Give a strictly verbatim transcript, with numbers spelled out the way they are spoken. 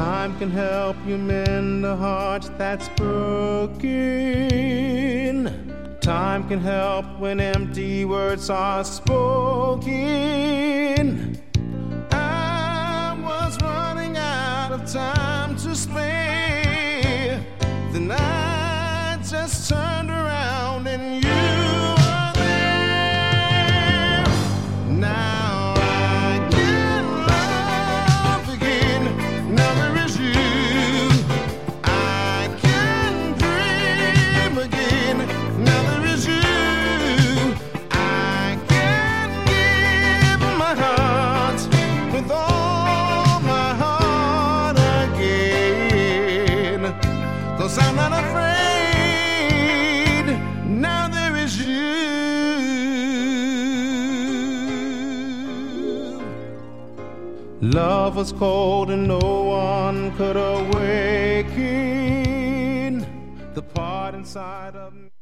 Time can help you mend a heart that's broken. Time can help when empty words are spoken. I was running out of time to spare. Then I just turned around and you were there. Now I can love again. Now there is you. I can dream again. Now there is you. I can give my heart with all my heart again. 'Cause I'm not afraid. Now there is you. Love was cold and no one could awaken the part inside of me.